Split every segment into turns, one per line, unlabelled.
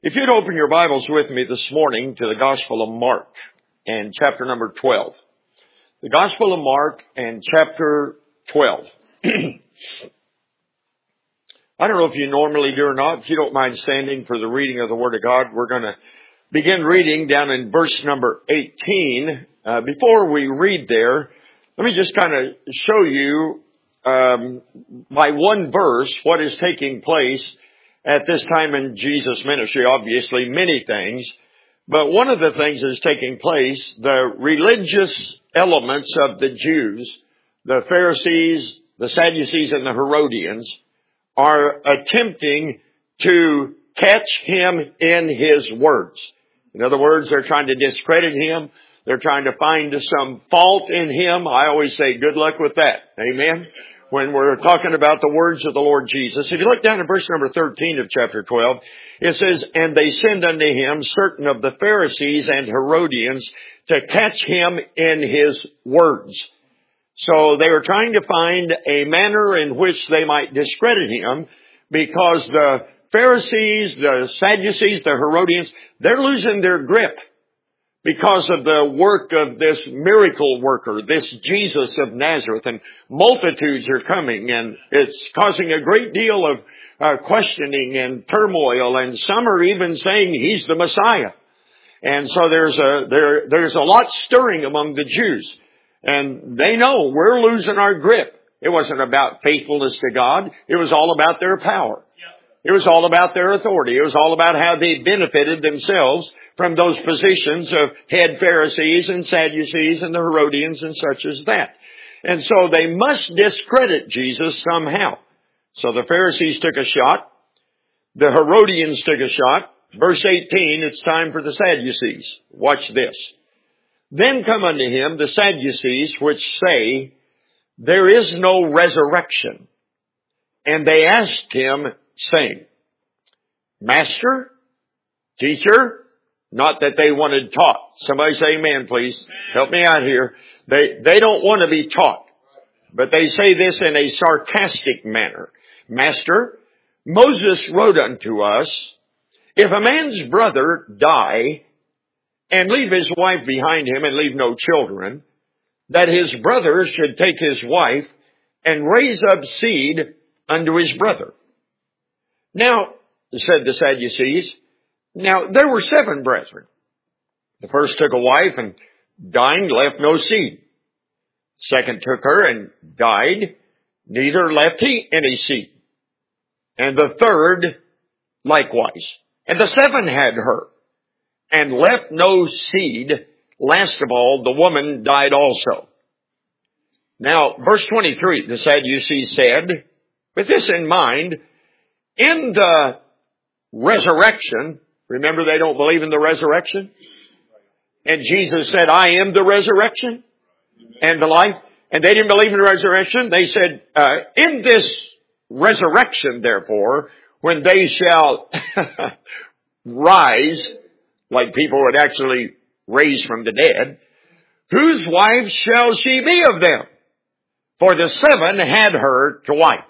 If you'd open your Bibles with me this morning to the Gospel of Mark and chapter number 12. The Gospel of Mark and chapter 12. I don't know if you normally do or not. If you don't mind standing for the reading of the Word of God, we're going to begin reading down in verse number 18. Before we read there, let me just kind of show you by one verse what is taking place at this time in Jesus' ministry. Obviously, many things. But one of the things that is taking place, the religious elements of the Jews, the Pharisees, the Sadducees, and the Herodians, are attempting to catch him in his words. In other words, they're trying to discredit him. They're trying to find some fault in him. I always say good luck with that. Amen. When we're talking about the words of the Lord Jesus. If you look down at verse number 13 of chapter 12, it says, "And they send unto him certain of the Pharisees and Herodians to catch him in his words." So they were trying to find a manner in which they might discredit him, because the Pharisees, the Sadducees, the Herodians, they're losing their grip because of the work of this miracle worker, this Jesus of Nazareth. And multitudes are coming, and it's causing a great deal of questioning and turmoil, and some are even saying he's the Messiah. And so there's a lot stirring among the Jews. And they know we're losing our grip. It wasn't about faithfulness to God. It was all about their power. It was all about their authority. It was all about how they benefited themselves from those positions of head Pharisees and Sadducees and the Herodians and such as that. And so they must discredit Jesus somehow. So the Pharisees took a shot. The Herodians took a shot. Verse 18, it's time for the Sadducees. Watch this. "Then come unto him the Sadducees, which say, There is no resurrection. And they asked him, saying, Master, teacher," not that they wanted taught. Somebody say amen, please. Help me out here. They don't want to be taught. But they say this in a sarcastic manner. "Master, Moses wrote unto us, if a man's brother die and leave his wife behind him and leave no children, that his brother should take his wife and raise up seed unto his brother. Now," said the Sadducees, "now there were 7 brethren. The first took a wife and dying left no seed. Second took her and died, neither left he any seed. And the third likewise. And the 7 had her and left no seed. Last of all, the woman died also." Now, verse 23, the Sadducees said, with this in mind, in the resurrection, remember they don't believe in the resurrection? And Jesus said, "I am the resurrection and the life." And they didn't believe in the resurrection. They said, in this resurrection, therefore, when they shall rise, like people would actually raise from the dead, "whose wife shall she be of them? For the 7 had her to wife."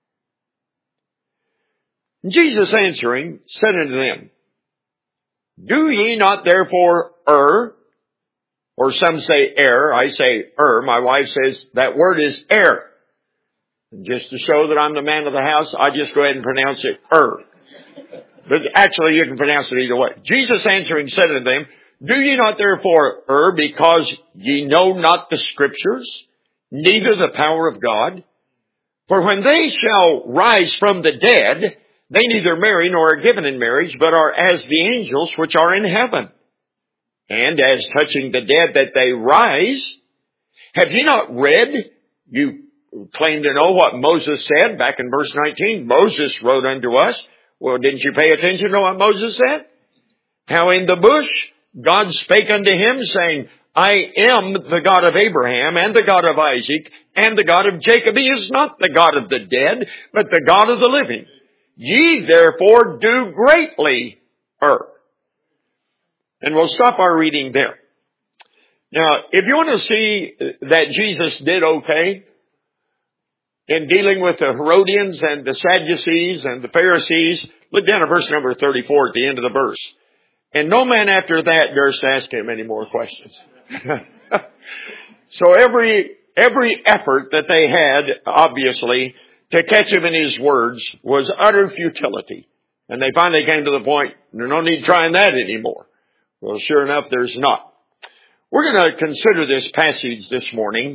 Jesus answering said unto them, "Do ye not therefore err?" Or some say err. I say err. My wife says that word is err. And just to show that I'm the man of the house, I just go ahead and pronounce it err. But actually you can pronounce it either way. Jesus answering said unto them, "Do ye not therefore err, because ye know not the Scriptures, neither the power of God? For when they shall rise from the dead, they neither marry nor are given in marriage, but are as the angels which are in heaven. And as touching the dead that they rise, have ye not read?" You claim to know what Moses said back in verse 19. Moses wrote unto us. Well, didn't you pay attention to what Moses said? How in the bush God spake unto him, saying, "I am the God of Abraham and the God of Isaac and the God of Jacob." He is not the God of the dead, but the God of the living. "Ye therefore do greatly err." And we'll stop our reading there. Now, if you want to see that Jesus did okay, in dealing with the Herodians and the Sadducees and the Pharisees. Look down at verse number 34 at the end of the verse. And no man after that durst ask him any more questions. So every effort that they had, obviously, to catch him in his words was utter futility. And they finally came to the point, there's no need trying that anymore. Well, sure enough, there's not. We're going to consider this passage this morning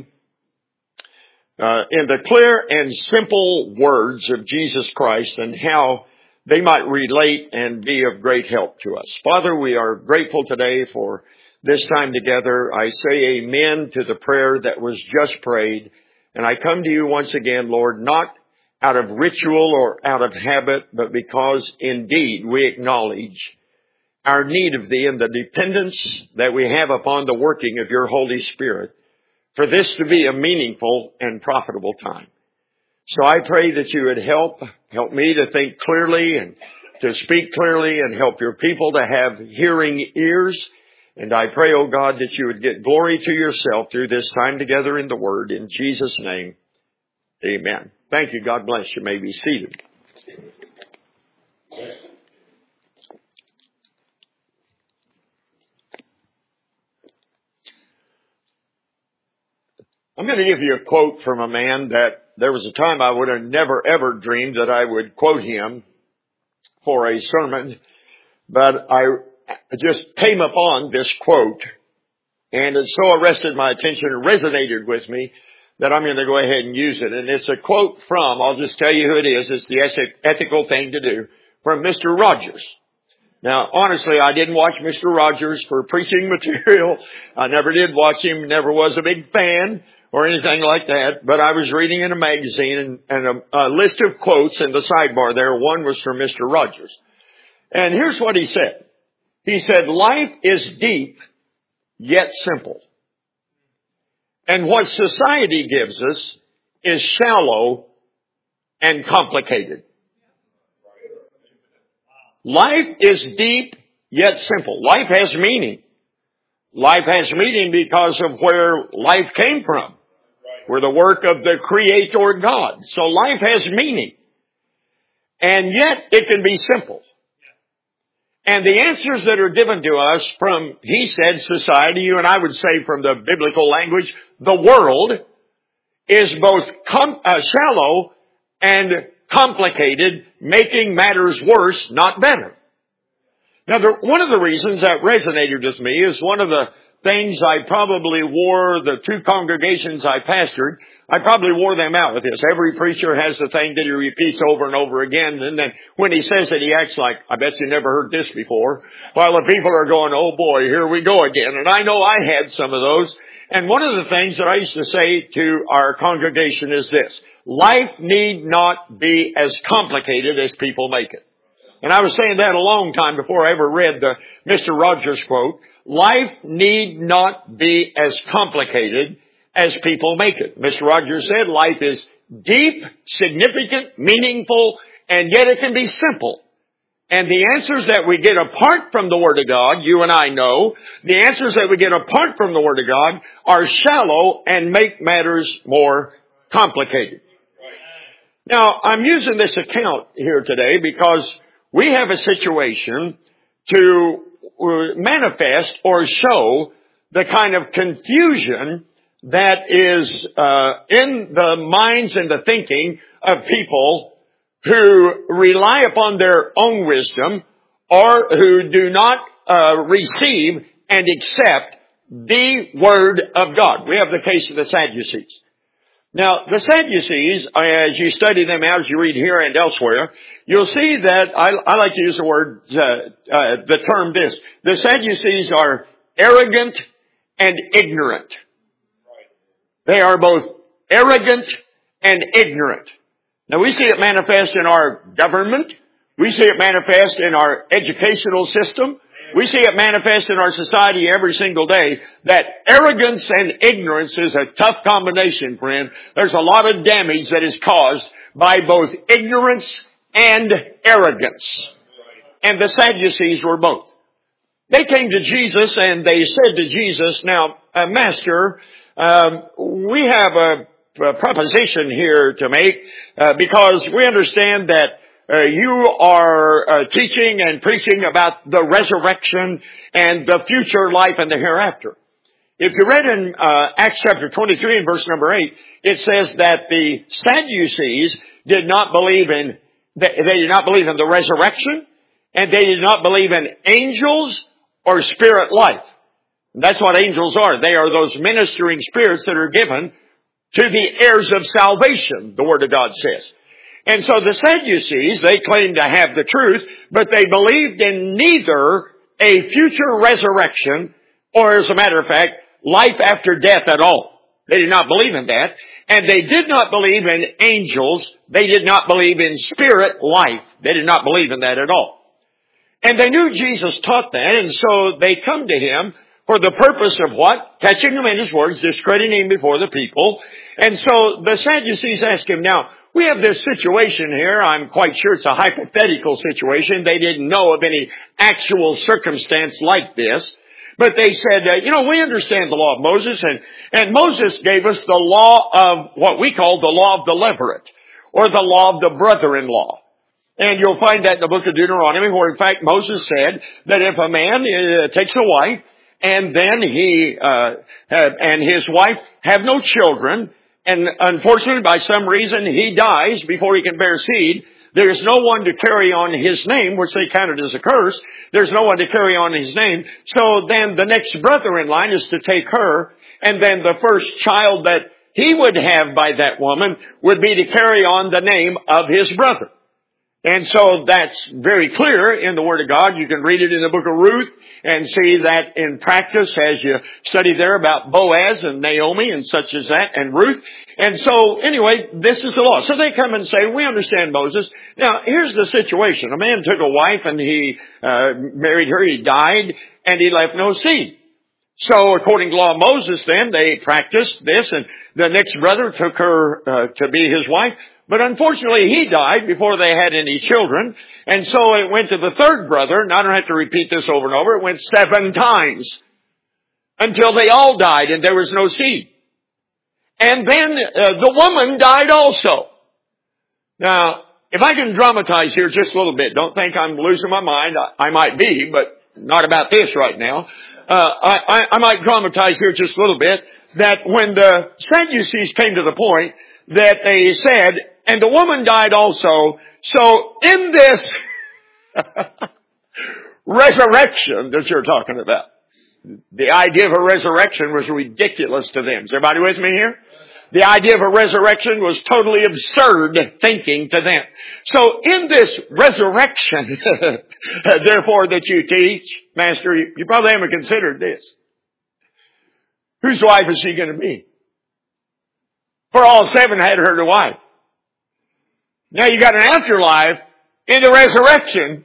in the clear and simple words of Jesus Christ and how they might relate and be of great help to us. Father, we are grateful today for this time together. I say amen to the prayer that was just prayed. And I come to you once again, Lord, not out of ritual or out of habit, but because indeed we acknowledge our need of Thee and the dependence that we have upon the working of Your Holy Spirit for this to be a meaningful and profitable time. So I pray that You would help me to think clearly and to speak clearly and help Your people to have hearing ears. And I pray, oh God, that You would get glory to Yourself through this time together in the Word. In Jesus' name, amen. Thank you. God bless you. May be seated. I'm going to give you a quote from a man that there was a time I would have never ever dreamed that I would quote him for a sermon, but I just came upon this quote and it so arrested my attention and resonated with me that I'm going to go ahead and use it. And it's a quote from, I'll just tell you who it is, it's the ethical thing to do, from Mr. Rogers. Now, honestly, I didn't watch Mr. Rogers for preaching material. I never did watch him, never was a big fan or anything like that, but I was reading in a magazine and a list of quotes in the sidebar there. One was from Mr. Rogers. And here's what he said. He said, life is deep, yet simple. And what society gives us is shallow and complicated. Life is deep, yet simple. Life has meaning. Life has meaning because of where life came from. We're the work of the Creator God. So life has meaning. And yet it can be simple. And the answers that are given to us from, he said, society, you and I would say from the biblical language, the world, is both shallow and complicated, making matters worse, not better. Now, one of the reasons that resonated with me is one of the things I probably wore, the two congregations I pastored, I probably wore them out with this. Every preacher has the thing that he repeats over and over again, and then when he says it, he acts like, I bet you never heard this before, while the people are going, oh boy, here we go again. And I know I had some of those. And one of the things that I used to say to our congregation is this: life need not be as complicated as people make it. And I was saying that a long time before I ever read the Mr. Rogers quote. Life need not be as complicated as people make it. Mr. Rogers said life is deep, significant, meaningful, and yet it can be simple. And the answers that we get apart from the Word of God, you and I know, the answers that we get apart from the Word of God are shallow and make matters more complicated. Now, I'm using this account here today because we have a situation to manifest or show the kind of confusion that is in the minds and the thinking of people who rely upon their own wisdom or who do not receive and accept the Word of God. We have the case of the Sadducees. Now, the Sadducees, as you study them out, as you read here and elsewhere, you'll see that, I like to use the word, the term this. The Sadducees are arrogant and ignorant. They are both arrogant and ignorant. Now, we see it manifest in our government. We see it manifest in our educational system. We see it manifest in our society every single day. That arrogance and ignorance is a tough combination, friend. There's a lot of damage that is caused by both ignorance and arrogance. And the Sadducees were both. They came to Jesus and they said to Jesus, now, Master, we have a proposition here to make, because we understand that you are teaching and preaching about the resurrection and the future life and the hereafter. If you read in Acts chapter 23 and verse number 8, it says that the Sadducees did not believe in the resurrection, and they did not believe in angels or spirit life. And that's what angels are. They are those ministering spirits that are given to the heirs of salvation, the Word of God says. And so the Sadducees, they claimed to have the truth, but they believed in neither a future resurrection or, as a matter of fact, life after death at all. They did not believe in that. And they did not believe in angels. They did not believe in spirit life. They did not believe in that at all. And they knew Jesus taught that, and so they come to Him for the purpose of what? Catching Him in His words, discrediting Him before the people. And so the Sadducees ask Him, now, we have this situation here. I'm quite sure it's a hypothetical situation. They didn't know of any actual circumstance like this. But they said, we understand the law of Moses, and Moses gave us the law of what we call the law of the levirate, or the law of the brother-in-law. And you'll find that in the book of Deuteronomy, where in fact Moses said that if a man takes a wife, and then he and his wife have no children, and unfortunately by some reason he dies before he can bear seed, there's no one to carry on his name, which they counted as a curse. There's no one to carry on his name. So then the next brother in line is to take her, and then the first child that he would have by that woman would be to carry on the name of his brother. And so that's very clear in the Word of God. You can read it in the book of Ruth and see that in practice as you study there about Boaz and Naomi and such as that, and Ruth. And so anyway, this is the law. So they come and say, we understand Moses. Now here's the situation. A man took a wife and he married her, he died, and he left no seed. So according to the law of Moses then, they practiced this, and the next brother took her to be his wife. But unfortunately, he died before they had any children. And so it went to the third brother, and I don't have to repeat this over and over. It went 7 times until they all died and there was no seed. And then the woman died also. Now, if I can dramatize here just a little bit, don't think I'm losing my mind. I might be, but not about this right now. I might dramatize here just a little bit that when the Sadducees came to the point that they said, and the woman died also. So in this resurrection that you're talking about, the idea of a resurrection was ridiculous to them. Is everybody with me here? The idea of a resurrection was totally absurd thinking to them. So in this resurrection, therefore, that you teach, Master, you probably haven't considered this. Whose wife is she going to be? For all 7 had her to wife. Now you got an afterlife in the resurrection.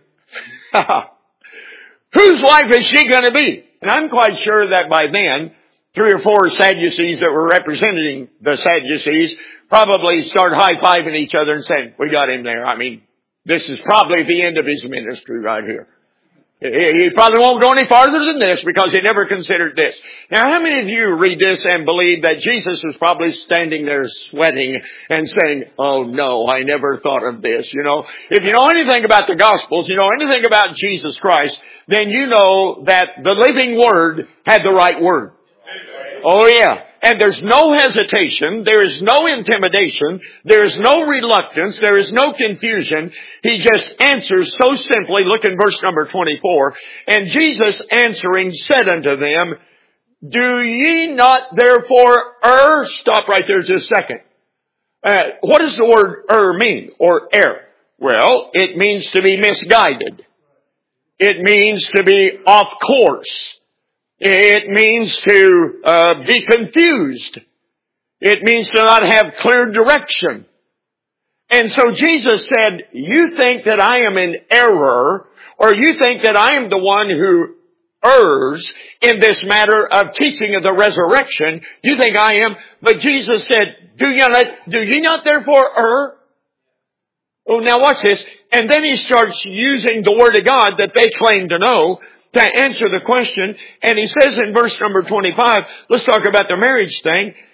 Whose wife is she going to be? And I'm quite sure that by then, 3 or 4 Sadducees that were representing the Sadducees probably started high-fiving each other and saying, we got him there. I mean, this is probably the end of his ministry right here. He probably won't go any farther than this because he never considered this. Now, how many of you read this and believe that Jesus was probably standing there sweating and saying, oh no, I never thought of this, If you know anything about the Gospels, you know anything about Jesus Christ, then you know that the living Word had the right word. Oh yeah. And there's no hesitation. There is no intimidation. There is no reluctance. There is no confusion. He just answers so simply. Look in verse number 24. And Jesus answering said unto them, do ye not therefore err? Stop right there just a second. What does the word err mean, or err? Well, it means to be misguided. It means to be off course. It means to be confused. It means to not have clear direction. And so Jesus said, you think that I am in error, or you think that I am the one who errs in this matter of teaching of the resurrection. You think I am. But Jesus said, do ye not therefore err? Oh, now watch this. And then he starts using the Word of God that they claim to know to answer the question. And he says in verse number 25, let's talk about the marriage thing.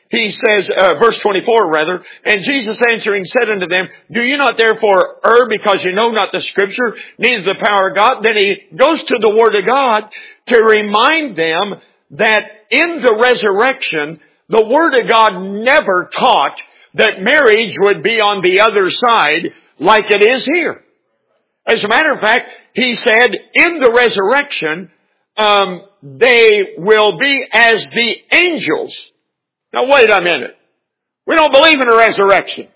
he says, verse 24 rather, and Jesus answering said unto them, do you not therefore err because you know not the Scripture, neither the power of God? Then he goes to the Word of God to remind them that in the resurrection, the Word of God never taught that marriage would be on the other side like it is here. As a matter of fact, he said in the resurrection, they will be as the angels. Now wait a minute. We don't believe in a resurrection.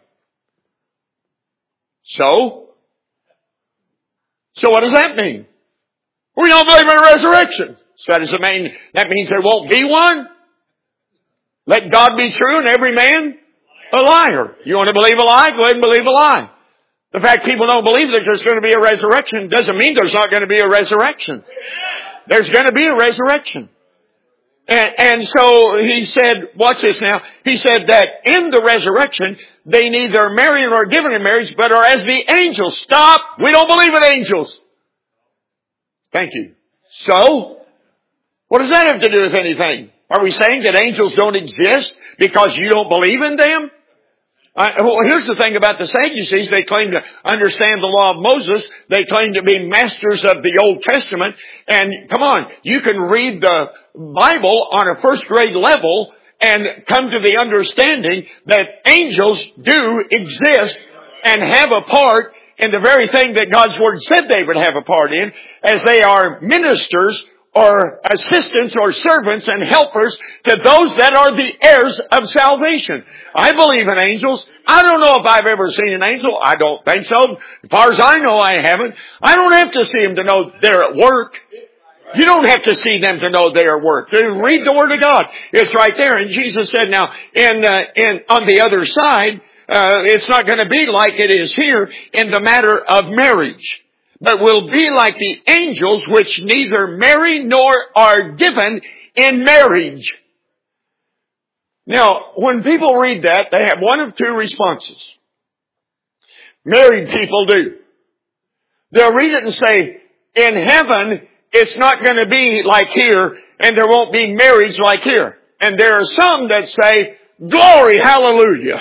So what does that mean? We don't believe in a resurrection. So that means there won't be one? Let God be true and every man a liar. You want to believe a lie? Go ahead and believe a lie. The fact people don't believe that there's going to be a resurrection doesn't mean there's not going to be a resurrection. There's going to be a resurrection. And so he said, watch this now. He said that in the resurrection, they neither marry nor are given in marriage, but are as the angels. Stop. We don't believe in angels. Thank you. So, what does that have to do with anything? Are we saying that angels don't exist because you don't believe in them? Well, here's the thing about the Sadducees. They claim to understand the law of Moses. They claim to be masters of the Old Testament. And come on, you can read the Bible on a first grade level and come to the understanding that angels do exist and have a part in the very thing that God's Word said they would have a part in, as they are ministers or assistants or servants and helpers to those that are the heirs of salvation. I believe in angels. I don't know if I've ever seen an angel. I don't think so. As far as I know, I haven't. I don't have to see them to know they're at work. You don't have to see them to know they're at work. Read the Word of God. It's right there. And Jesus said, now, on the other side, it's not going to be like it is here in the matter of marriage, but will be like the angels which neither marry nor are given in marriage. Now, when people read that, they have one of two responses. Married people do. They'll read it and say, in heaven, it's not going to be like here, and there won't be marriage like here. And there are some that say, glory, hallelujah.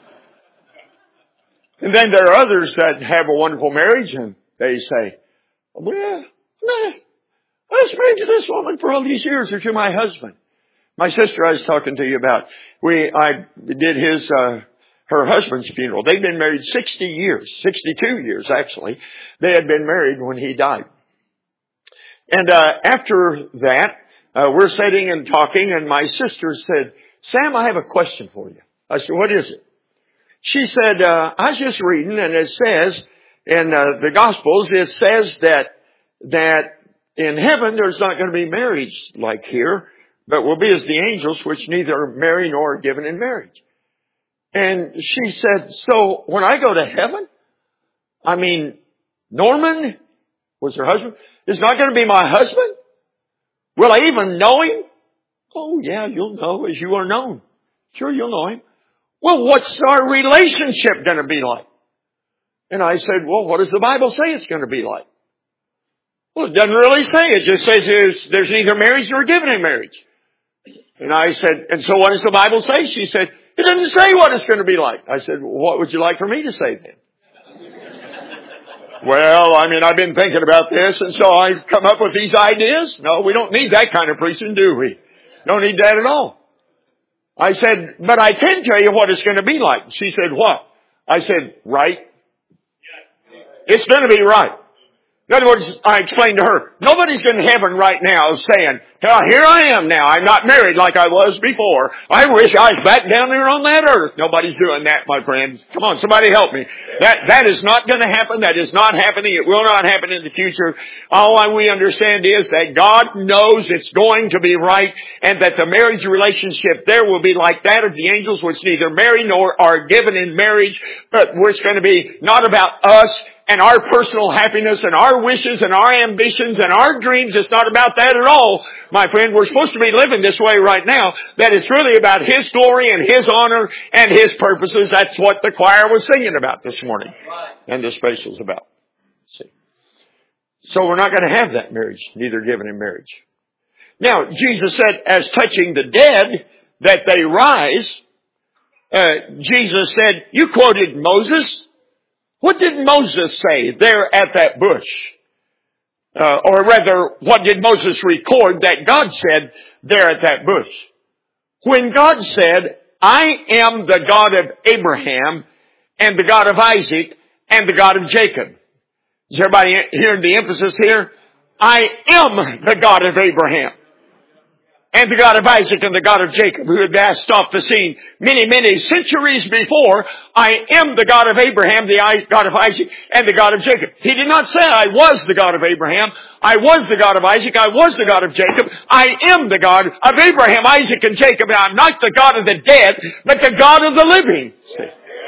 And then there are others that have a wonderful marriage, and they say, well, I was married to this woman for all these years, or to my husband. My sister I was talking to you about, I did her husband's funeral. They'd been married 60 years, 62 years actually. They had been married when he died. And after that, we're sitting and talking, and my sister said, Sam, I have a question for you. I said, what is it? She said, I was just reading, and it says in the Gospels, it says that in heaven there's not going to be marriage like here, but will be as the angels which neither marry nor are given in marriage. And she said, so when I go to heaven, I mean, Norman was her husband, is not going to be my husband? Will I even know him? Oh yeah, you'll know as you are known. Sure, you'll know him. Well, what's our relationship going to be like? And I said, well, what does the Bible say it's going to be like? Well, it doesn't really say. It just says there's neither marriage nor given in marriage. And I said, and so what does the Bible say? She said, it doesn't say what it's going to be like. I said, well, what would you like for me to say then? Well, I mean, I've been thinking about this, and so I've come up with these ideas. No, we don't need that kind of preaching, do we? Don't need that at all. I said, but I can tell you what it's going to be like. She said, what? I said, right. It's going to be right. In other words, I explained to her, nobody's in heaven right now saying, oh, here I am now. I'm not married like I was before. I wish I was back down there on that earth. Nobody's doing that, my friends. Come on, somebody help me. That is not going to happen. That is not happening. It will not happen in the future. All we understand is that God knows it's going to be right, and that the marriage relationship there will be like that of the angels, which neither marry nor are given in marriage, but where it's going to be not about us and our personal happiness and our wishes and our ambitions and our dreams. It's not about that at all, my friend. We're supposed to be living this way right now. That it's really about His glory and His honor and His purposes. That's what the choir was singing about this morning. And the special's about. See. So we're not going to have that marriage, neither given in marriage. Now, Jesus said, as touching the dead, that they rise, Jesus said, you quoted Moses. What did Moses say there at that bush? Or rather, what did Moses record that God said there at that bush? When God said, I am the God of Abraham and the God of Isaac and the God of Jacob. Is everybody hearing the emphasis here? I am the God of Abraham and the God of Isaac and the God of Jacob, who had passed off the scene many centuries before. I am the God of Abraham, the God of Isaac, and the God of Jacob. He did not say, I was the God of Abraham, I was the God of Isaac, I was the God of Jacob. I am the God of Abraham, Isaac, and Jacob. And I'm not the God of the dead, but the God of the living. See?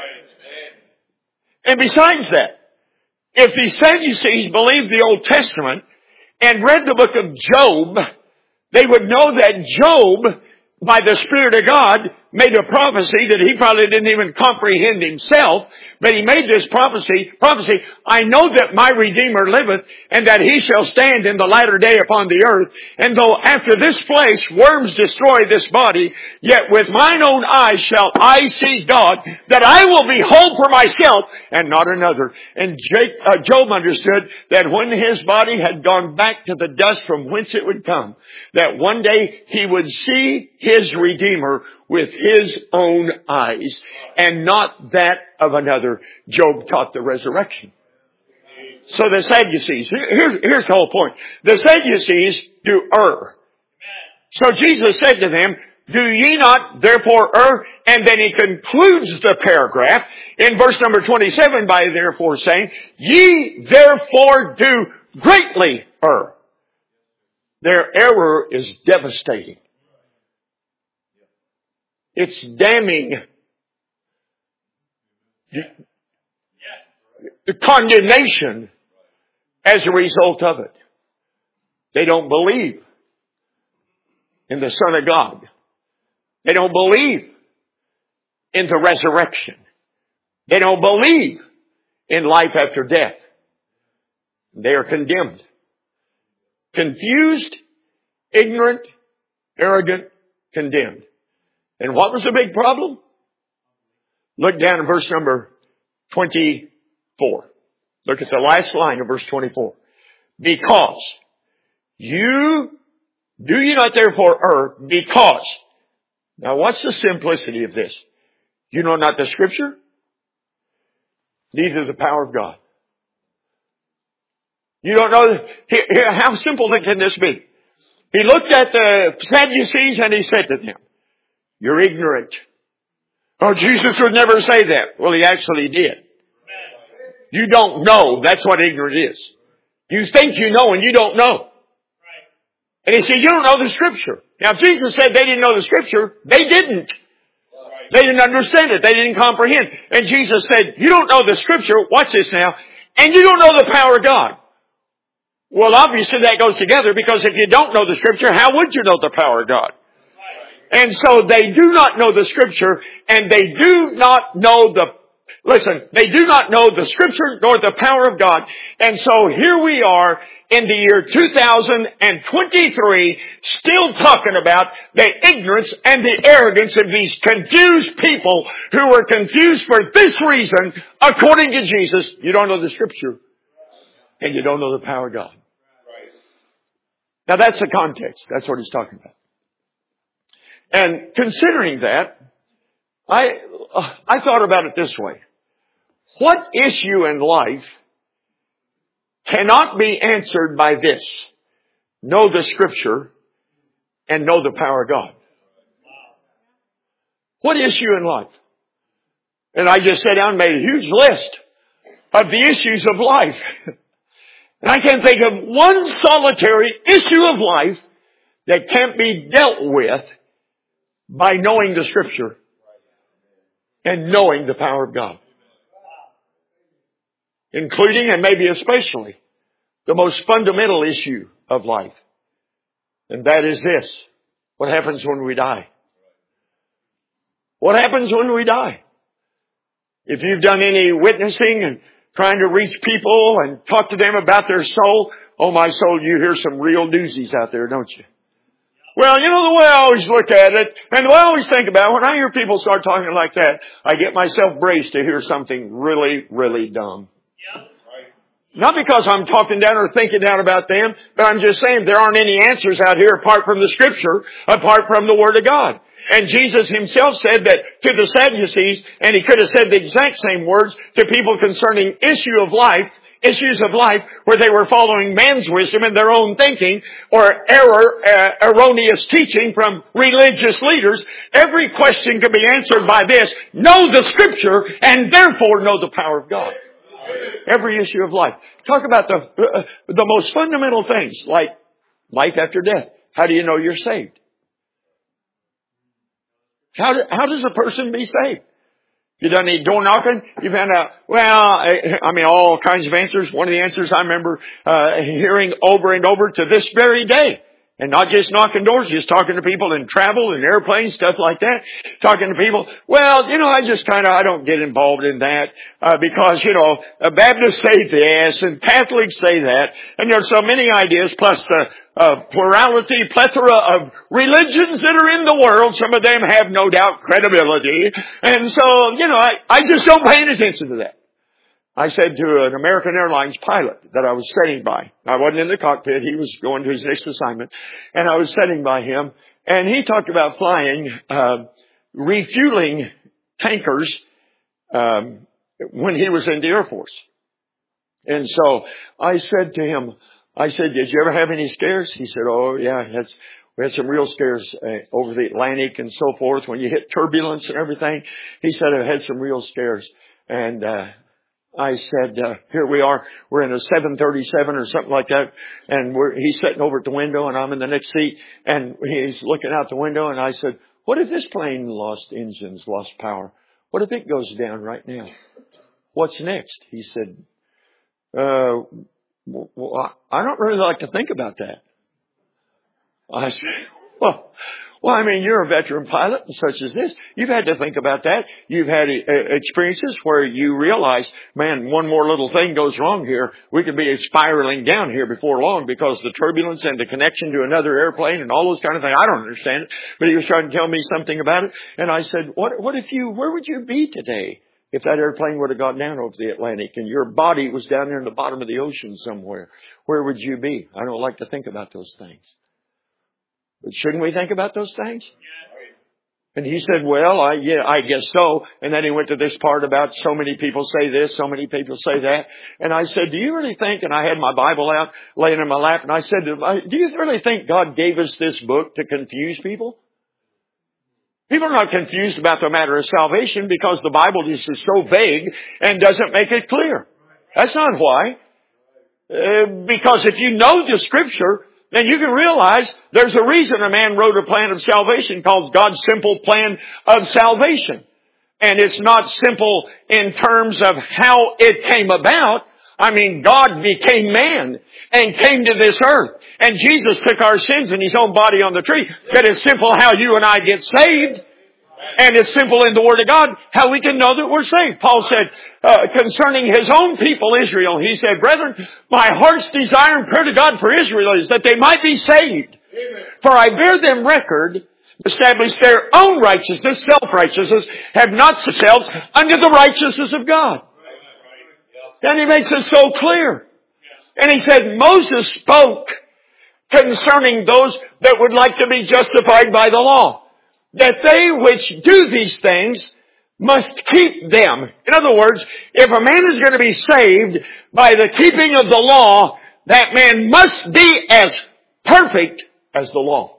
And besides that, if the Sadducees believed the Old Testament and read the book of Job, they would know that Job, by the Spirit of God, made a prophecy that he probably didn't even comprehend himself, but he made this prophecy, I know that my Redeemer liveth, and that he shall stand in the latter day upon the earth. And though after this place worms destroy this body, yet with mine own eyes shall I see God, that I will behold for myself and not another. And Job understood that when his body had gone back to the dust from whence it would come, that one day he would see his Redeemer with his own eyes and not that of another. Job taught the resurrection. So the Sadducees, here's the whole point. The Sadducees do err. So Jesus said to them, do ye not therefore err? And then he concludes the paragraph in verse number 27 by therefore saying, ye therefore do greatly err. Their error is devastating. It's damning. The condemnation as a result of it. They don't believe in the Son of God. They don't believe in the resurrection. They don't believe in life after death. They are condemned. Confused, ignorant, arrogant, condemned. And what was the big problem? Look down at verse number 24. Look at the last line of verse 24. Because do you not therefore err? Because. Now what's the simplicity of this? You know not the Scripture? Neither the power of God. You don't know. How simple can this be? He looked at the Sadducees and he said to them, you're ignorant. Oh, Jesus would never say that. Well, he actually did. You don't know. That's what ignorant is. You think you know and you don't know. And he said, you don't know the Scripture. Now, if Jesus said they didn't know the Scripture, they didn't. They didn't understand it. They didn't comprehend. And Jesus said, you don't know the Scripture. Watch this now. And you don't know the power of God. Well, obviously that goes together, because if you don't know the Scripture, how would you know the power of God? And so they do not know the Scripture, and they do not know they do not know the Scripture nor the power of God. And so here we are in the year 2023, still talking about the ignorance and the arrogance of these confused people who were confused for this reason. According to Jesus, you don't know the Scripture and you don't know the power of God. Now that's the context. That's what he's talking about. And considering that, I thought about it this way. What issue in life cannot be answered by this? Know the Scripture and know the power of God. What issue in life? And I just sat down and made a huge list of the issues of life. And I can't think of one solitary issue of life that can't be dealt with by knowing the Scripture and knowing the power of God. Including, and maybe especially, the most fundamental issue of life. And that is this. What happens when we die? What happens when we die? If you've done any witnessing and trying to reach people and talk to them about their soul, oh my soul, you hear some real doozies out there, don't you? Well, the way I always look at it, and the way I always think about it, when I hear people start talking like that, I get myself braced to hear something really, really dumb. Not because I'm talking down or thinking down about them, but I'm just saying there aren't any answers out here apart from the Scripture, apart from the Word of God. And Jesus Himself said that to the Sadducees, and He could have said the exact same words to people concerning issues of life, where they were following man's wisdom and their own thinking, or erroneous teaching from religious leaders. Every question could be answered by this: know the Scripture, and therefore know the power of God. Every issue of life. Talk about the most fundamental things, like life after death. How do you know you're saved? How does a person be saved? You done any door knocking? You found out, all kinds of answers. One of the answers I remember hearing over and over to this very day. And not just knocking doors, just talking to people in travel and airplanes, stuff like that. Talking to people, I don't get involved in that, because, Baptists say this and Catholics say that. And there's so many ideas, plus the plethora of religions that are in the world. Some of them have no doubt credibility. And so, I just don't pay any attention to that. I said to an American Airlines pilot that I was sitting by. I wasn't in the cockpit. He was going to his next assignment. And I was sitting by him. And he talked about flying, refueling tankers, when he was in the Air Force. And so I said to him, did you ever have any scares? He said, oh yeah, we had some real scares over the Atlantic and so forth. When you hit turbulence and everything, he said, I've had some real scares. And, I said, here we are. We're in a 737 or something like that. And he's sitting over at the window and I'm in the next seat. And he's looking out the window and I said, what if this plane lost engines, lost power? What if it goes down right now? What's next? He said, I don't really like to think about that. I said, you're a veteran pilot and such as this. You've had to think about that. You've had experiences where you realize, man, one more little thing goes wrong here. We could be spiraling down here before long because the turbulence and the connection to another airplane and all those kind of things. I don't understand it. But he was trying to tell me something about it. And I said, where would you be today if that airplane would have gone down over the Atlantic and your body was down there in the bottom of the ocean somewhere? Where would you be? I don't like to think about those things. But shouldn't we think about those things? And he said, I guess so. And then he went to this part about so many people say this, so many people say that. And I said, do you really think, and I had my Bible out laying in my lap, and I said, do you really think God gave us this book to confuse people? People are not confused about the matter of salvation because the Bible just is so vague and doesn't make it clear. That's not why. Because if you know the Scripture, then you can realize there's a reason a man wrote a plan of salvation called God's simple plan of salvation. And it's not simple in terms of how it came about. God became man and came to this earth. And Jesus took our sins in His own body on the tree. But it's simple how you and I get saved. And it's simple in the Word of God how we can know that we're saved. Paul said, concerning His own people, Israel, he said, brethren, my heart's desire and prayer to God for Israel is that they might be saved. Amen. For I bear them record, establish their own righteousness, self-righteousness, have not themselves under the righteousness of God. Then he makes it so clear. And he said, Moses spoke concerning those that would like to be justified by the law, that they which do these things must keep them. In other words, if a man is going to be saved by the keeping of the law, that man must be as perfect as the law.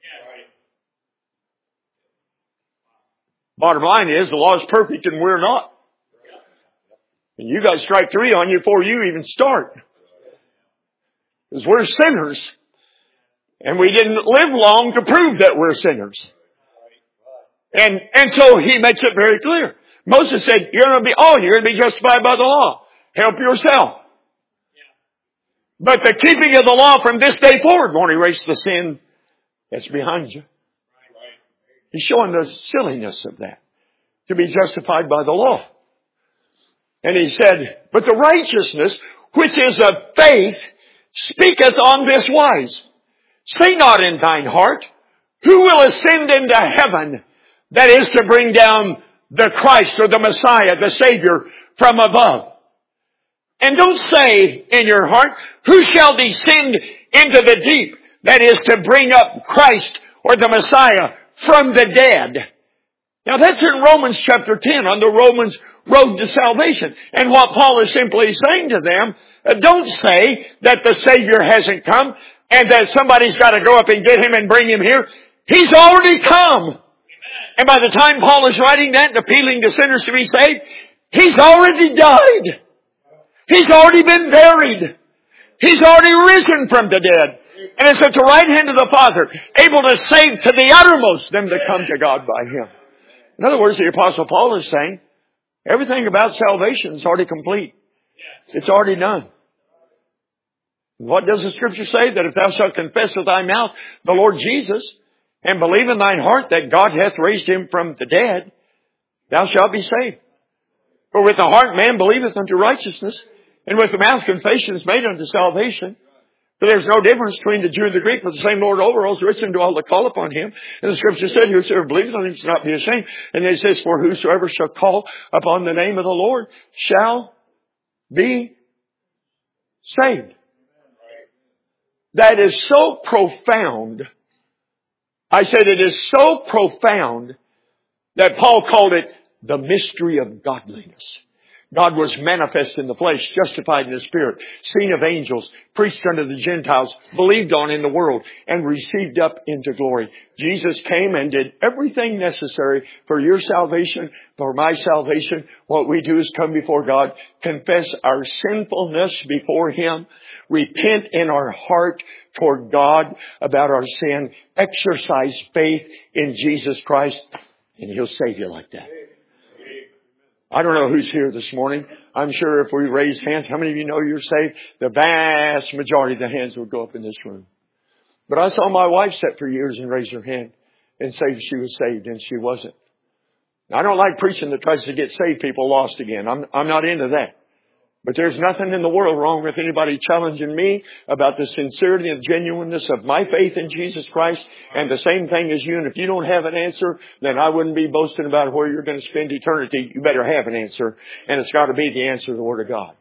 Bottom line is, the law is perfect and we're not. And you got strike 3 on you before you even start. Because we're sinners. And we didn't live long to prove that we're sinners. And so he makes it very clear. Moses said, you're going to be justified by the law. Help yourself. But the keeping of the law from this day forward won't erase the sin that's behind you. He's showing the silliness of that. To be justified by the law. And he said, but the righteousness which is of faith speaketh on this wise. Say not in thine heart, Who will ascend into heaven? That is to bring down the Christ or the Messiah, the Savior from above. And don't say in your heart, who shall descend into the deep? That is to bring up Christ or the Messiah from the dead. Now that's in Romans chapter 10 on the Romans road to salvation. And what Paul is simply saying to them, don't say that the Savior hasn't come and that somebody's got to go up and get Him and bring Him here. He's already come. And by the time Paul is writing that and appealing to sinners to be saved, He's already died. He's already been buried. He's already risen from the dead. And is at the right hand of the Father, able to save to the uttermost them that come to God by Him. In other words, the Apostle Paul is saying, everything about salvation is already complete. It's already done. What does the Scripture say? That if thou shalt confess with thy mouth the Lord Jesus, and believe in thine heart that God hath raised Him from the dead, thou shalt be saved. For with the heart man believeth unto righteousness, and with the mouth confession is made unto salvation. For there's no difference between the Jew and the Greek, for the same Lord over all is rich unto all that call upon Him. And the Scripture said, whosoever believeth on Him shall not be ashamed. And then it says, for whosoever shall call upon the name of the Lord shall be saved. That is so profound. I said it is so profound that Paul called it the mystery of godliness. God was manifest in the flesh, justified in the Spirit, seen of angels, preached unto the Gentiles, believed on in the world, and received up into glory. Jesus came and did everything necessary for your salvation, for my salvation. What we do is come before God, confess our sinfulness before Him, repent in our heart toward God about our sin, exercise faith in Jesus Christ, and He'll save you like that. I don't know who's here this morning. I'm sure if we raise hands, how many of you know you're saved? The vast majority of the hands would go up in this room. But I saw my wife sit for years and raise her hand and say she was saved, and she wasn't. I don't like preaching that tries to get saved people lost again. I'm not into that. But there's nothing in the world wrong with anybody challenging me about the sincerity and genuineness of my faith in Jesus Christ, and the same thing as you. And if you don't have an answer, then I wouldn't be boasting about where you're going to spend eternity. You better have an answer. And it's got to be the answer of the Word of God.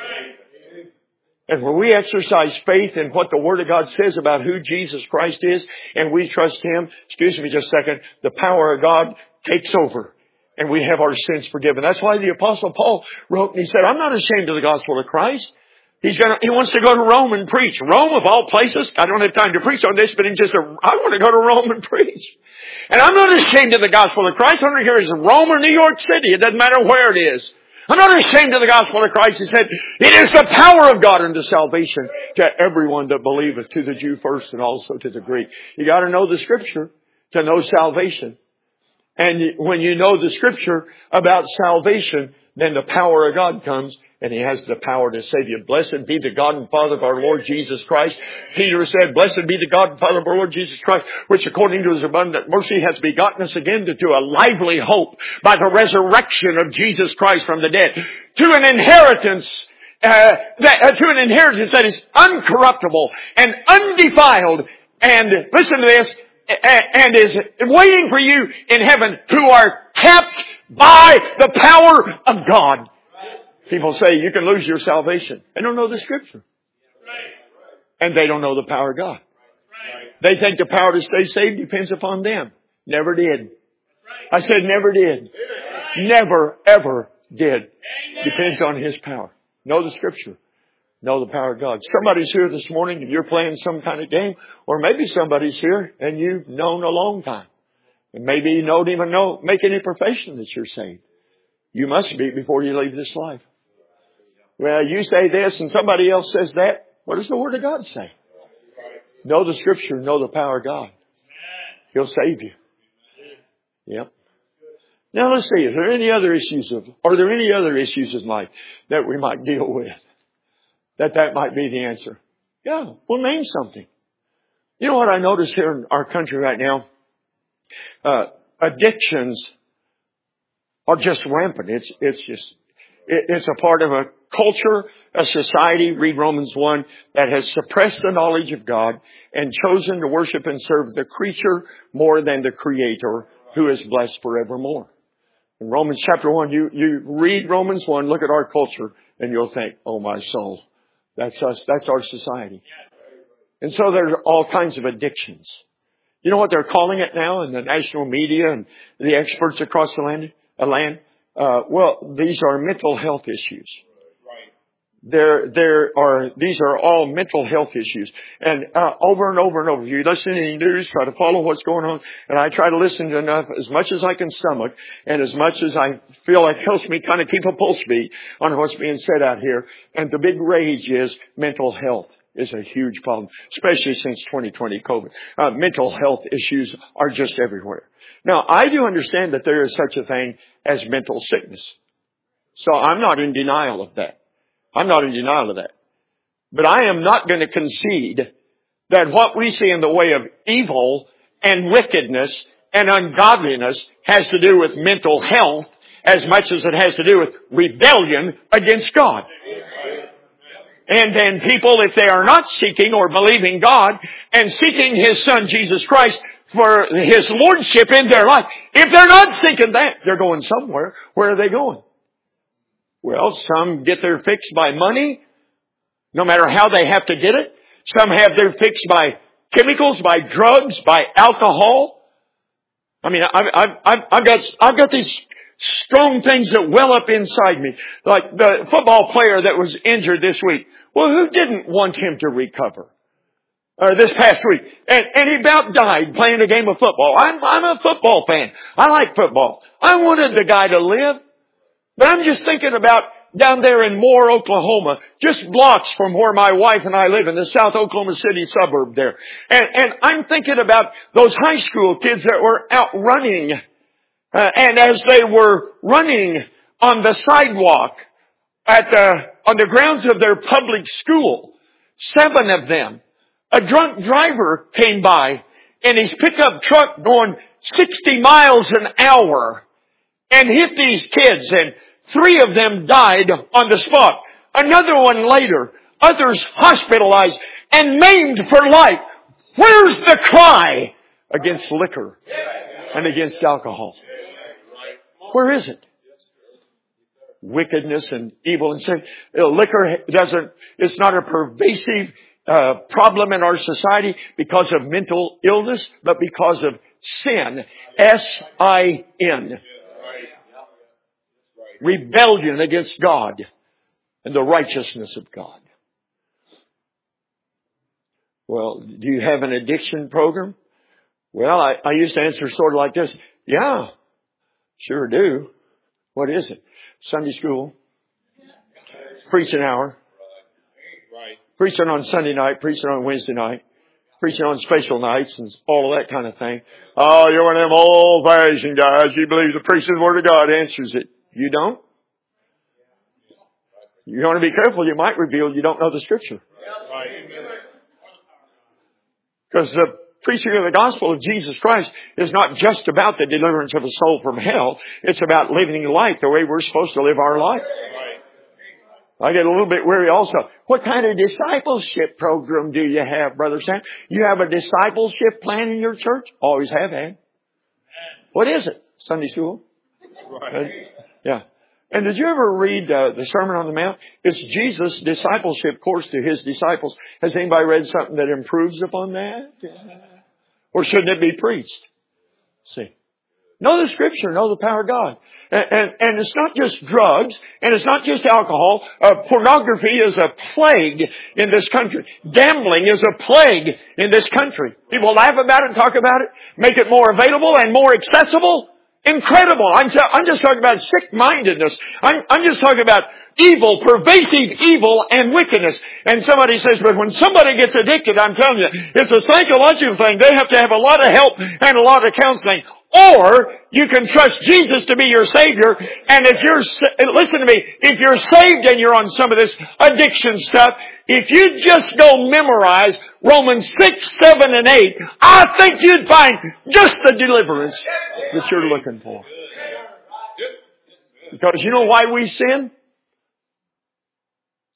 And when we exercise faith in what the Word of God says about who Jesus Christ is, and we trust Him, excuse me just a second, the power of God takes over. And we have our sins forgiven. That's why the Apostle Paul wrote and he said, I'm not ashamed of the gospel of Christ. He wants to go to Rome and preach. Rome of all places. I don't have time to preach on this, but I want to go to Rome and preach. And I'm not ashamed of the gospel of Christ. I don't care if it's Rome or New York City. It doesn't matter where it is. I'm not ashamed of the gospel of Christ. He said, it is the power of God unto salvation to everyone that believeth, to the Jew first and also to the Greek. You got to know the Scripture to know salvation. And when you know the Scripture about salvation, then the power of God comes, and He has the power to save you. Blessed be the God and Father of our Lord Jesus Christ. Peter said, blessed be the God and Father of our Lord Jesus Christ, which according to His abundant mercy has begotten us again to a lively hope by the resurrection of Jesus Christ from the dead, to an inheritance that is uncorruptible and undefiled. And listen to this. And is waiting for you in heaven, who are kept by the power of God. People say you can lose your salvation. They don't know the Scripture. And they don't know the power of God. They think the power to stay saved depends upon them. Never did. I said never did. Never, ever did. Depends on His power. Know the Scripture. Know the power of God. Somebody's here this morning and you're playing some kind of game. Or maybe somebody's here and you've known a long time. And maybe you don't even make any profession that you're saved. You must be before you leave this life. Well, you say this and somebody else says that. What does the Word of God say? Know the Scripture. Know the power of God. He'll save you. Yep. Now let's see. Are there any other issues in life that we might deal with? That might be the answer. Yeah, we'll name something. You know what I notice here in our country right now? Addictions are just rampant. It's a part of a culture, a society, read Romans 1, that has suppressed the knowledge of God and chosen to worship and serve the creature more than the Creator, who is blessed forevermore. In Romans chapter 1, you read Romans 1, look at our culture, and you'll think, oh my soul, that's us, that's our society. And so there's all kinds of addictions. You know what they're calling it now in the national media and the experts across the land? Well, these are mental health issues. These are all mental health issues. And over and over and over, you listen to the news, try to follow what's going on, and I try to listen to enough, as much as I can stomach, and as much as I feel like helps me kind of keep a pulse beat on what's being said out here. And the big rage is mental health is a huge problem, especially since 2020 COVID. Mental health issues are just everywhere. Now, I do understand that there is such a thing as mental sickness. So I'm not in denial of that. I'm not in denial of that. But I am not going to concede that what we see in the way of evil and wickedness and ungodliness has to do with mental health as much as it has to do with rebellion against God. And then people, if they are not seeking or believing God and seeking His Son, Jesus Christ, for His Lordship in their life, if they're not seeking that, they're going somewhere. Where are they going? Well, some get their fix by money, no matter how they have to get it. Some have their fix by chemicals, by drugs, by alcohol. I mean, I've got these strong things that well up inside me. Like the football player that was injured this week. Well, who didn't want him to recover? This past week. And he about died playing a game of football. I'm a football fan. I like football. I wanted the guy to live. But I'm just thinking about down there in Moore, Oklahoma, just blocks from where my wife and I live in the South Oklahoma City suburb there. And I'm thinking about those high school kids that were out running. And as they were running on the sidewalk on the grounds of their public school, 7 of them, a drunk driver came by in his pickup truck going 60 miles an hour and hit these kids, and 3 of them died on the spot. Another one later, others hospitalized and maimed for life. Where's the cry against liquor and against alcohol? Where is it? Wickedness and evil and sin. Liquor it's not a pervasive problem in our society because of mental illness, but because of sin. S-I-N. Rebellion against God and the righteousness of God. Well, do you have an addiction program? Well, I used to answer sort of like this. Yeah, sure do. What is it? Sunday school. Preach an hour. Preaching on Sunday night, preaching on Wednesday night, preaching on special nights and all of that kind of thing. Oh, you're one of them old-fashioned guys. You believe the preaching word of God answers it. You don't? You want to be careful. You might reveal you don't know the Scripture. Because the preaching of the gospel of Jesus Christ is not just about the deliverance of a soul from hell. It's about living life the way we're supposed to live our life. I get a little bit weary also. What kind of discipleship program do you have, Brother Sam? You have a discipleship plan in your church? Always have had. What is it? Sunday school? Yeah. And did you ever read the Sermon on the Mount? It's Jesus' discipleship course to His disciples. Has anybody read something that improves upon that? Or shouldn't it be preached? See. Know the Scripture, know the power of God. And it's not just drugs, and it's not just alcohol. Pornography is a plague in this country. Gambling is a plague in this country. People laugh about it and talk about it, make it more available and more accessible. Incredible. I'm just talking about sick-mindedness. I'm just talking about evil, pervasive evil and wickedness. And somebody says, but when somebody gets addicted, I'm telling you, it's a psychological thing. They have to have a lot of help and a lot of counseling. Or you can trust Jesus to be your Savior. And listen to me, if you're saved and you're on some of this addiction stuff, if you just go memorize Romans 6, 7, and 8, I think you'd find just the deliverance that you're looking for. Because you know why we sin?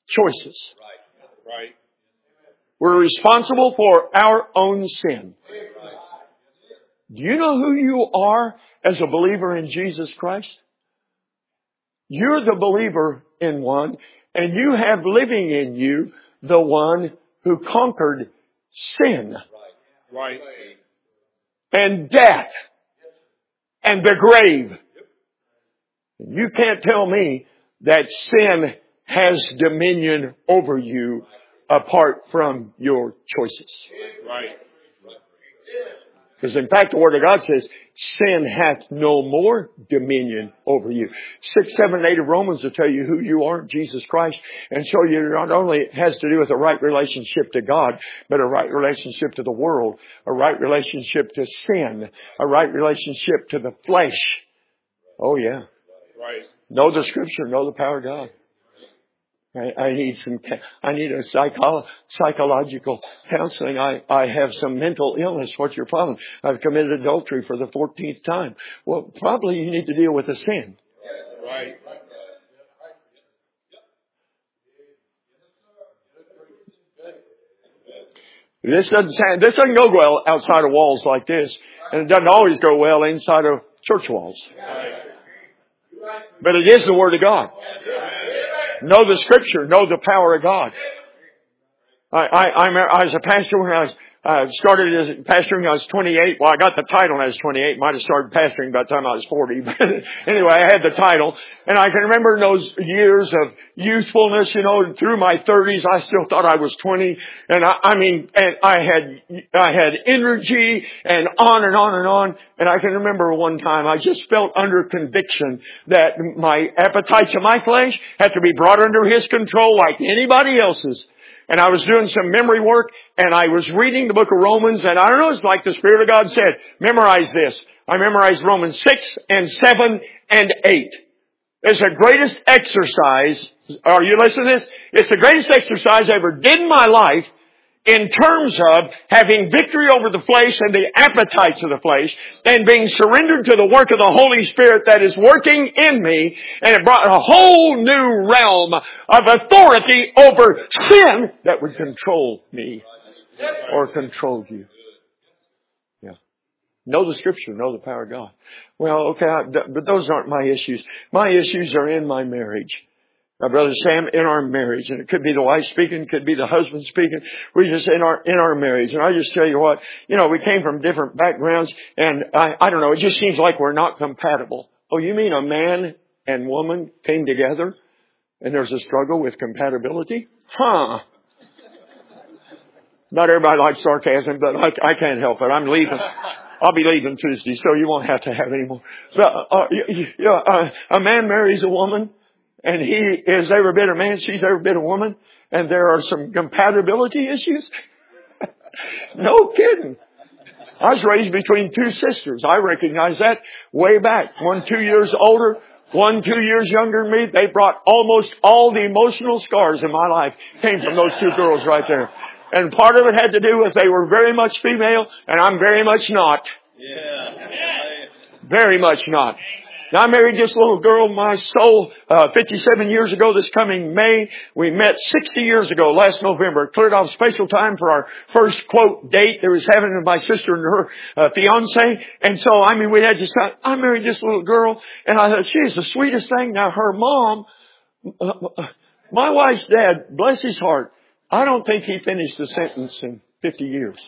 choices.
Right.
We're responsible for our own sin. Do you know who you are as a believer in Jesus Christ? You're the believer in one, and you have living in you the one who conquered sin.
Right.
And death. And the grave. You can't tell me that sin has dominion over you apart from your choices.
Right.
Because in fact the Word of God says, sin hath no more dominion over you. 6, 7, 8 of Romans will tell you who you are in Jesus Christ and show you not only it has to do with a right relationship to God, but a right relationship to the world, a right relationship to sin, a right relationship to the flesh. Oh yeah.
Right.
Know the Scripture, know the power of God. I need a psychological counseling. I have some mental illness. What's your problem? I've committed adultery for the 14th time. Well, probably you need to deal with a sin.
Right.
This doesn't go well outside of walls like this, and it doesn't always go well inside of church walls. But it is the Word of God. Know the Scripture. Know the power of God. I was a pastor when I started as pastoring when I was 28. Well, I got the title when I was 28. Might have started pastoring by the time I was 40. But anyway, I had the title. And I can remember in those years of youthfulness, through my 30s, I still thought I was 20. And I had energy and on and on and on. And I can remember one time I just felt under conviction that my appetites of my flesh had to be brought under His control like anybody else's. And I was doing some memory work, and I was reading the book of Romans, and I don't know, it's like the Spirit of God said, memorize this. I memorized Romans 6 and 7 and 8. It's the greatest exercise, are you listening to this? It's the greatest exercise I ever did in my life in terms of having victory over the flesh and the appetites of the flesh and being surrendered to the work of the Holy Spirit that is working in me, and it brought a whole new realm of authority over sin that would control me or control you. Yeah. Know the Scripture, know the power of God. Well, okay, but those aren't my issues. My issues are in my marriage. Now, Brother Sam, in our marriage, and it could be the wife speaking, it could be the husband speaking, we just in our marriage. And I just tell you what, we came from different backgrounds, and I don't know, it just seems like we're not compatible. Oh, you mean a man and woman came together and there's a struggle with compatibility? Huh. Not everybody likes sarcasm, but I can't help it. I'm leaving. I'll be leaving Tuesday, so you won't have to have any more. But, a man marries a woman, and he is every bit a man, she's every bit a woman, and there are some compatibility issues. No kidding. I was raised between two sisters. I recognize that way back. One 2 years older, one 2 years younger than me. They brought almost all the emotional scars in my life came from those two girls right there. And part of it had to do with they were very much female, and I'm very much not.
Yeah.
Very much not. Now, I married this little girl, my soul, 57 years ago this coming May. We met 60 years ago last November. Cleared off special time for our first, quote, date. There was having with my sister and her fiance. And so, we had just, I married this little girl, and I thought, she is the sweetest thing. Now, her mom, my wife's dad, bless his heart, I don't think he finished the sentence in 50 years.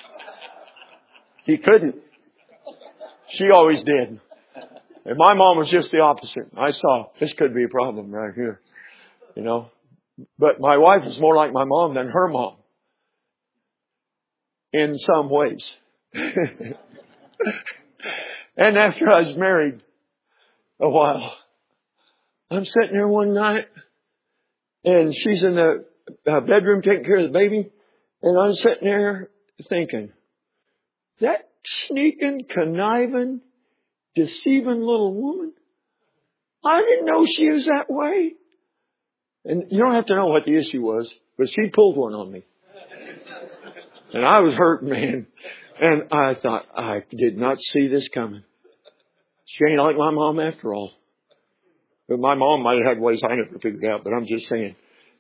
He couldn't. She always did. And my mom was just the opposite. I saw this could be a problem right here. But my wife is more like my mom than her mom. In some ways. And after I was married a while, I'm sitting there one night, and she's in the bedroom taking care of the baby, and I'm sitting there thinking, that sneaking, conniving, deceiving little woman, I didn't know she was that way. And you don't have to know what the issue was, but she pulled one on me. And I was hurt, man. And I thought, I did not see this coming. She ain't like my mom after all. But my mom might have had ways I never figured out, but I'm just saying.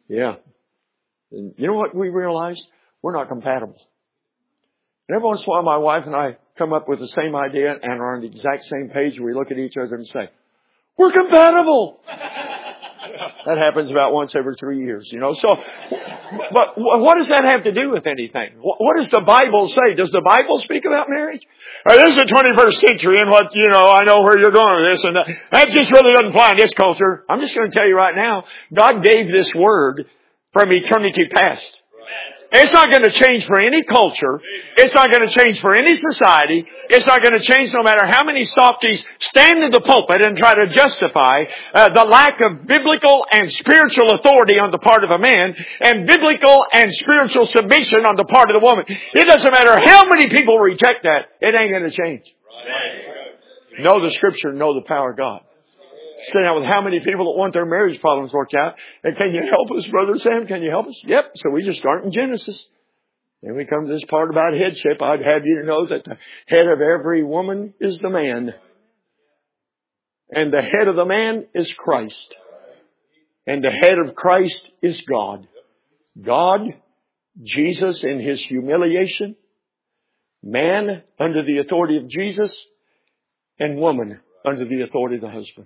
Yeah. And you know what we realized? We're not compatible. And every once in a while, my wife and I come up with the same idea and are on the exact same page. We look at each other and say, we're compatible. That happens about once every 3 years, you know. So, but what does that have to do with anything? What does the Bible say? Does the Bible speak about marriage? This is the 21st century and what, you know, I know where you're going with this and that just really doesn't apply in this culture. I'm just going to tell you right now, God gave this word from eternity past. It's not going to change for any culture. It's not going to change for any society. It's not going to change no matter how many softies stand in the pulpit and try to justify the lack of biblical and spiritual authority on the part of a man and biblical and spiritual submission on the part of the woman. It doesn't matter how many people reject that. It ain't going to change. Know the Scripture, know the power of God. Sitting out with how many people that want their marriage problems worked out. And can you help us, Brother Sam? Can you help us? Yep. So we just start in Genesis. Then we come to this part about headship. I'd have you to know that the head of every woman is the man. And the head of the man is Christ. And the head of Christ is God. God, Jesus in His humiliation, man under the authority of Jesus, and woman under the authority of the husband.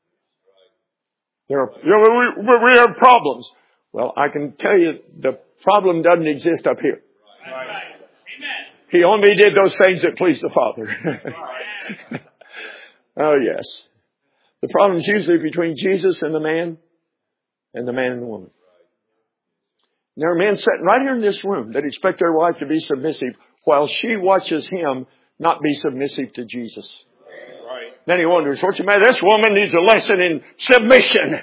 We have problems. Well, I can tell you the problem doesn't exist up here.
Right.
He only did those things that pleased the Father. Oh, yes. The problem is usually between Jesus and the man and the woman. And there are men sitting right here in this room that expect their wife to be submissive while she watches him not be submissive to Jesus. Then he wonders, what's the matter? This woman needs a lesson in submission.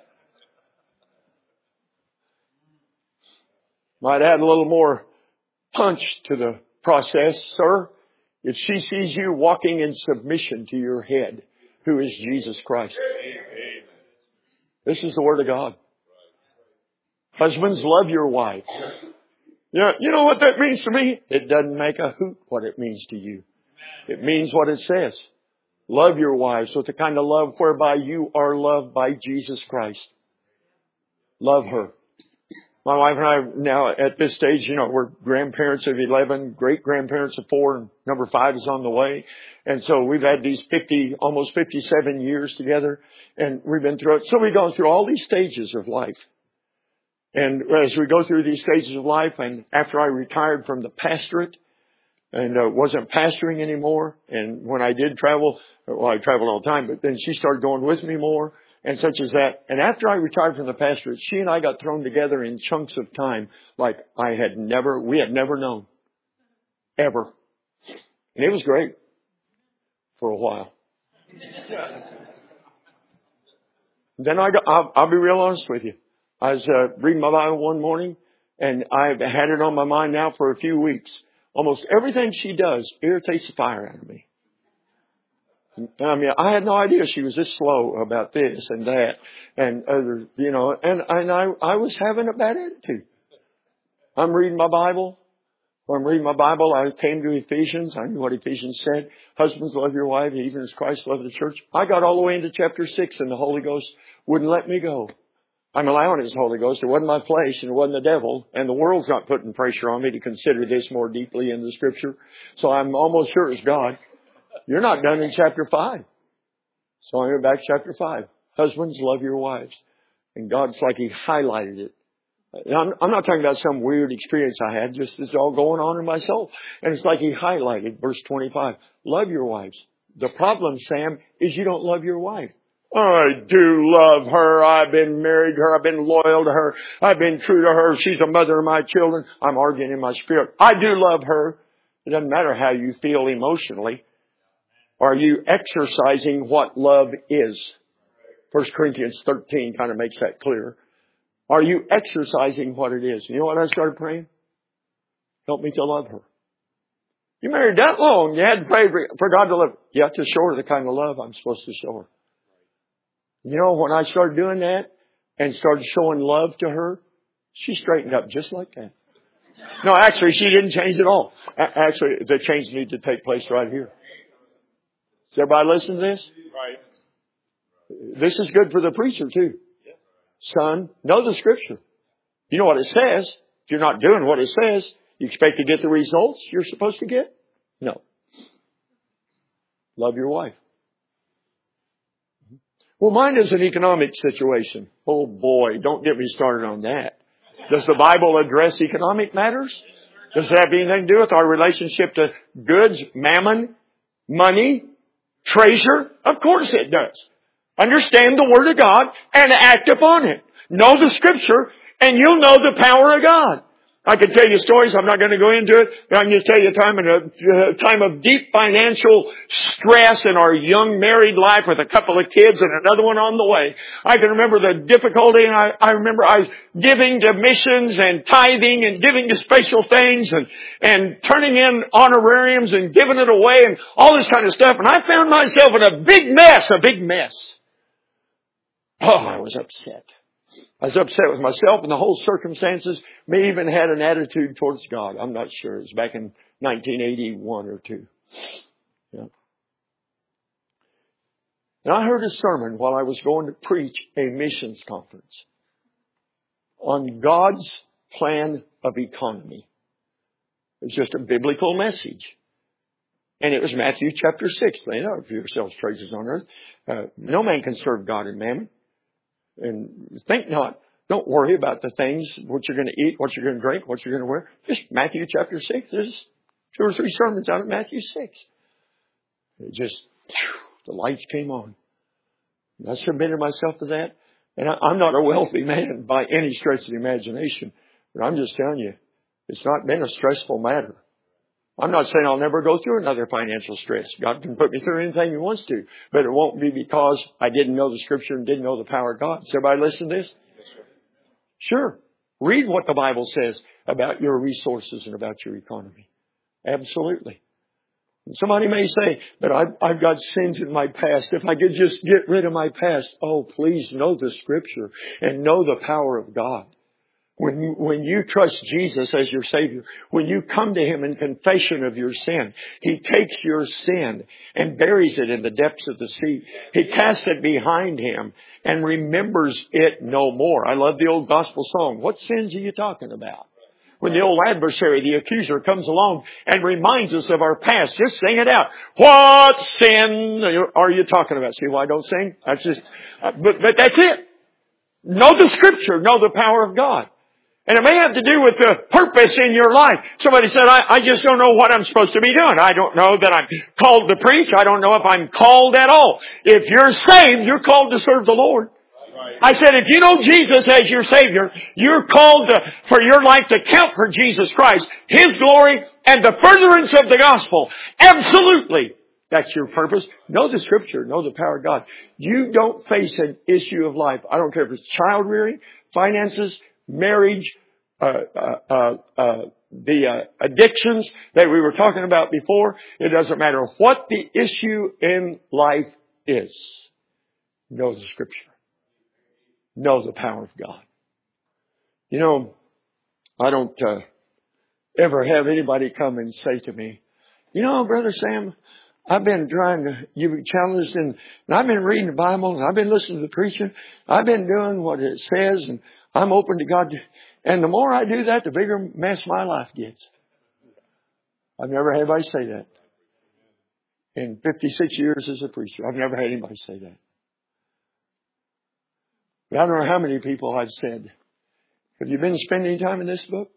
Might add a little more punch to the process, sir. If she sees you walking in submission to your head, who is Jesus Christ. This is the Word of God. Husbands, love your wives. You know what that means to me? It doesn't make a hoot what it means to you. It means what it says. Love your wives with the kind of love whereby you are loved by Jesus Christ. Love her. My wife and I now at this stage, you know, we're grandparents of 11, great-grandparents of 4, and number 5 is on the way. And so we've had these almost 57 years together, and we've been through it. So we've gone through all these stages of life. And as we go through these stages of life, and after I retired from the pastorate, and wasn't pastoring anymore, and when I did travel, well, I traveled all the time, but then she started going with me more, and such as that. And after I retired from the pastorate, she and I got thrown together in chunks of time like we had never known. Ever. And it was great. For a while. Then I'll be real honest with you. I was reading my Bible one morning, and I've had it on my mind now for a few weeks. Almost everything she does irritates the fire out of me. I mean, I had no idea she was this slow about this and that and other, you know, and I was having a bad attitude. I'm reading my Bible. When I'm reading my Bible, I came to Ephesians. I knew what Ephesians said. Husbands, love your wife, even as Christ loved the church. I got all the way into chapter 6 and the Holy Ghost wouldn't let me go. I'm allowing His Holy Ghost. It wasn't my flesh and it wasn't the devil. And the world's not putting pressure on me to consider this more deeply in the Scripture. So I'm almost sure it's God. You're not done in chapter 5. So I went back to chapter 5. Husbands, love your wives. And God's like He highlighted it. I'm not talking about some weird experience I had. Just it's all going on in my soul. And it's like He highlighted verse 25. Love your wives. The problem, Sam, is you don't love your wife. I do love her. I've been married to her. I've been loyal to her. I've been true to her. She's the mother of my children. I'm arguing in my spirit. I do love her. It doesn't matter how you feel emotionally. Are you exercising what love is? 1 Corinthians 13 kind of makes that clear. Are you exercising what it is? You know what I started praying? Help me to love her. You married that long. You had to pray for God to love her. You have to show her the kind of love I'm supposed to show her. You know, when I started doing that and started showing love to her, she straightened up just like that. No, actually, she didn't change at all. Actually, the change needed to take place right here. Does everybody listen to this?
Right.
This is good for the preacher too. Son, know the Scripture. You know what it says. If you're not doing what it says, you expect to get the results you're supposed to get? No. Love your wife. Well, mine is an economic situation. Oh boy, don't get me started on that. Does the Bible address economic matters? Does it have anything to do with our relationship to goods, mammon, money, treasure? Of course it does. Understand the Word of God and act upon it. Know the Scripture and you'll know the power of God. I could tell you stories. I'm not going to go into it. But I can just tell you a time of deep financial stress in our young married life with a couple of kids and another one on the way. I can remember the difficulty. And I remember I was giving to missions and tithing and giving to special things and turning in honorariums and giving it away and all this kind of stuff. And I found myself in a big mess. Oh, I was upset. I was upset with myself and the whole circumstances. May even had an attitude towards God. I'm not sure. It was back in 1981 or 2. Yeah. And I heard a sermon while I was going to preach a missions conference on God's plan of economy. It was just a biblical message. And it was Matthew chapter 6. Lay it out for yourselves, treasures on earth. No man can serve God and mammon. And think not. Don't worry about the things, what you're going to eat, what you're going to drink, what you're going to wear. Just Matthew chapter 6. There's 2 or 3 sermons out of Matthew 6. It just, the lights came on. And I submitted myself to that. And I'm not a wealthy man by any stretch of the imagination. But I'm just telling you, it's not been a stressful matter. I'm not saying I'll never go through another financial stress. God can put me through anything He wants to. But it won't be because I didn't know the Scripture and didn't know the power of God. Does everybody listen to this?
Yes, sir.
Sure. Read what the Bible says about your resources and about your economy. Absolutely. And somebody may say, but I've got sins in my past. If I could just get rid of my past. Oh, please know the Scripture and know the power of God. When you trust Jesus as your Savior, when you come to Him in confession of your sin, He takes your sin and buries it in the depths of the sea. He casts it behind Him and remembers it no more. I love the old gospel song. What sins are you talking about? When the old adversary, the accuser, comes along and reminds us of our past, just sing it out. What sin are you talking about? See why I don't sing? That's just, but that's it. Know the Scripture, know the power of God. And it may have to do with the purpose in your life. Somebody said, I just don't know what I'm supposed to be doing. I don't know that I'm called to preach. I don't know if I'm called at all. If you're saved, you're called to serve the Lord. Right. I said, if you know Jesus as your Savior, you're called for your life to count for Jesus Christ, His glory, and the furtherance of the gospel. Absolutely. That's your purpose. Know the Scripture. Know the power of God. You don't face an issue of life. I don't care if it's child rearing, finances, marriage, the addictions that we were talking about before. It doesn't matter what the issue in life is. Know the Scripture. Know the power of God. You know, I don't ever have anybody come and say to me, you know, Brother Sam, I've been trying to, you've challenged and I've been reading the Bible and I've been listening to the preaching. I've been doing what it says and I'm open to God. And the more I do that, the bigger mess my life gets. I've never had anybody say that. In 56 years as a preacher, I've never had anybody say that. But I don't know how many people I've said, have you been spending time in this book?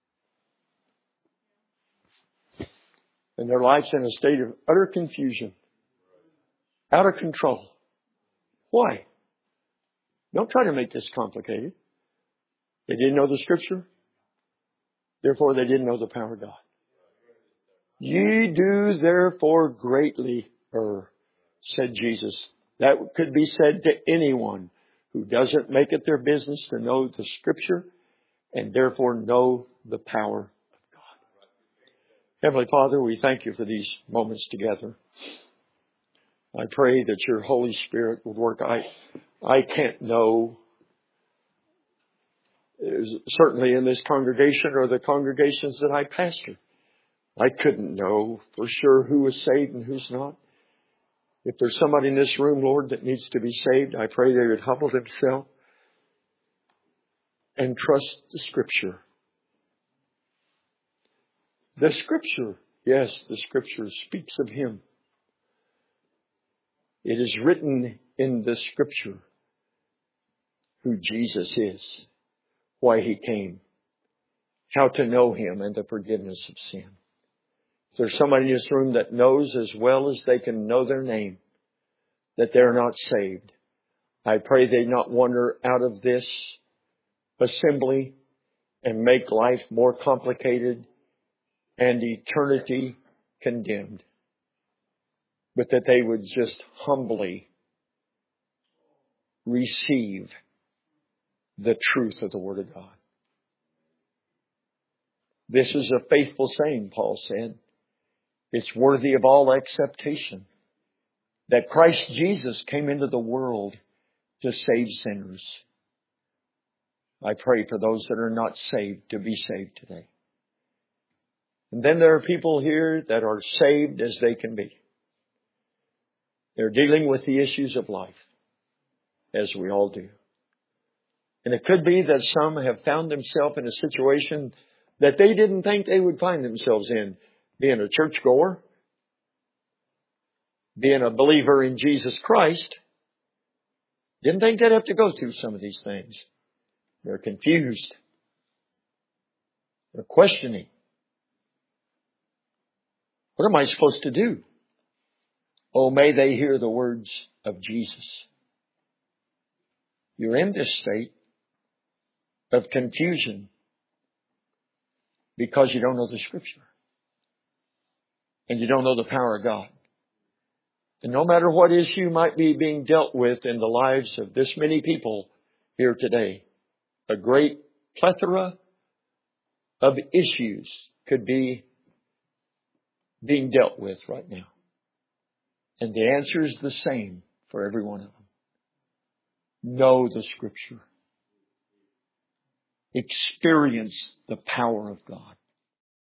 And their life's in a state of utter confusion. Out of control. Why? Don't try to make this complicated. They didn't know the Scripture. Therefore, they didn't know the power of God. Ye do therefore greatly err, said Jesus. That could be said to anyone who doesn't make it their business to know the Scripture and therefore know the power of God. Heavenly Father, we thank You for these moments together. I pray that Your Holy Spirit would work. I can't know, certainly in this congregation or the congregations that I pastor. I couldn't know for sure who is saved and who's not. If there's somebody in this room, Lord, that needs to be saved, I pray they would humble themselves and trust the Scripture. The Scripture, yes, the Scripture speaks of Him. It is written in the Scripture who Jesus is, why He came, how to know Him and the forgiveness of sin. If there's somebody in this room that knows as well as they can know their name that they're not saved, I pray they not wander out of this assembly and make life more complicated and eternity condemned, but that they would just humbly receive the truth of the Word of God. This is a faithful saying, Paul said. It's worthy of all acceptation that Christ Jesus came into the world to save sinners. I pray for those that are not saved to be saved today. And then there are people here that are saved as they can be. They're dealing with the issues of life, as we all do. And it could be that some have found themselves in a situation that they didn't think they would find themselves in. Being a churchgoer, being a believer in Jesus Christ, didn't think they'd have to go through some of these things. They're confused. They're questioning. What am I supposed to do? Oh, may they hear the words of Jesus. You're in this state of confusion because you don't know the Scripture. And you don't know the power of God. And no matter what issue might be being dealt with in the lives of this many people here today, a great plethora of issues could be being dealt with right now. And the answer is the same for every one of them. Know the Scripture. Experience the power of God.